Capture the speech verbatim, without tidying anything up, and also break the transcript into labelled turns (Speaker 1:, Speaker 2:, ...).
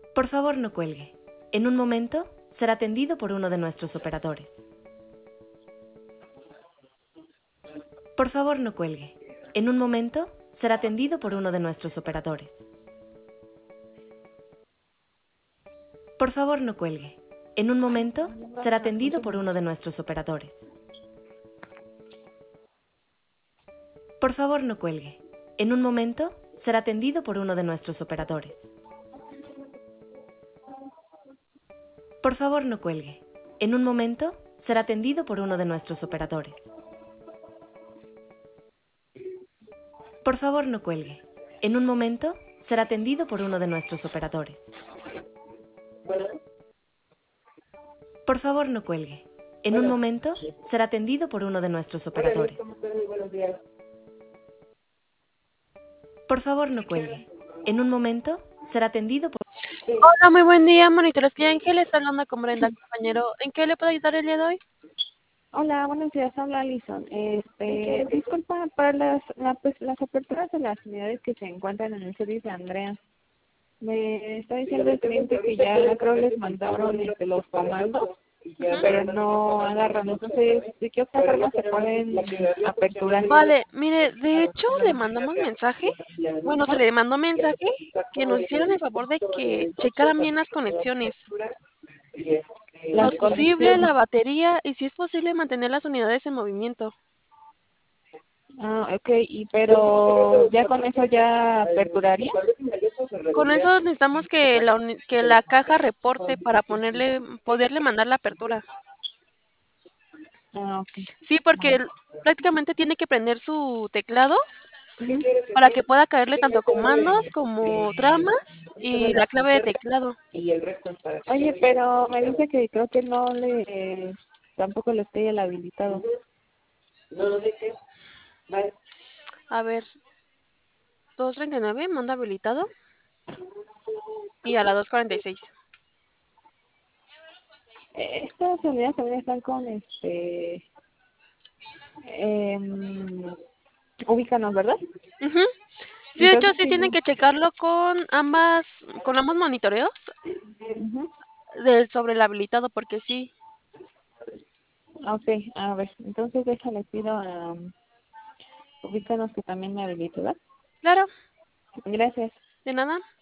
Speaker 1: Por favor, no cuelgue. En un momento será atendido por uno de nuestros operadores. Por favor, no cuelgue. En un momento será atendido por uno de nuestros operadores. Por favor, no cuelgue. En un momento será atendido por uno de nuestros operadores. Por favor, no cuelgue. En un momento será atendido por uno de nuestros operadores. Por favor, no cuelgue. En un momento será atendido por uno de nuestros operadores. Por favor, no cuelgue. En un momento será atendido por uno de nuestros operadores. Por favor, no cuelgue. En un momento será atendido por uno de nuestros operadores. Por favor, no cuelgue. En un momento será atendido por...
Speaker 2: Hola, muy buen día, monitores Clínica Ángel, está hablando con Brenda, compañero. ¿En qué le puedo ayudar el día de hoy?
Speaker 3: Hola, buenos días, habla Alison. Este, disculpa, para las, la, pues, las aperturas de las unidades que se encuentran en el servicio de Andrea, me está diciendo el cliente que ya creo les mandaron este, los comandos, pero no agarran. Entonces, ¿de qué otra forma se pueden aperturar?
Speaker 2: Vale, mire, de hecho le mandamos mensaje, bueno, se le mandó mensaje que nos hicieran el favor de que checaran bien las conexiones,
Speaker 3: Las
Speaker 2: los fusibles,
Speaker 3: conexiones.
Speaker 2: la batería y si es posible mantener las unidades en movimiento.
Speaker 3: Ah, ok, y pero ya con eso ya aperturaría.
Speaker 2: Con eso necesitamos que la, uni- que la caja reporte para ponerle, poderle mandar la apertura.
Speaker 3: Ah, ok.
Speaker 2: Sí, porque él prácticamente tiene que prender su teclado
Speaker 3: Ujú.
Speaker 2: para que pueda caerle tanto comandos como tramas y la clave de teclado.
Speaker 3: Oye, pero me dice que creo que no le, tampoco le estoy el habilitado.
Speaker 2: A ver, doscientos treinta y nueve, mando habilitado. Y a la doscientos cuarenta y seis.
Speaker 3: Eh, Estas unidades también están con este, eh, ubícanos, ¿verdad?
Speaker 2: Ujú. Sí, de hecho
Speaker 3: Entonces
Speaker 2: sí
Speaker 3: sí.
Speaker 2: tienen que checarlo con ambas, con ambos monitoreos
Speaker 3: Ujú.
Speaker 2: del sobre el habilitado, porque sí.
Speaker 3: Ok, a ver, entonces déjale pido a ubícanos que también me habilite, ¿verdad?
Speaker 2: Claro,
Speaker 3: Gracias.
Speaker 2: de nada.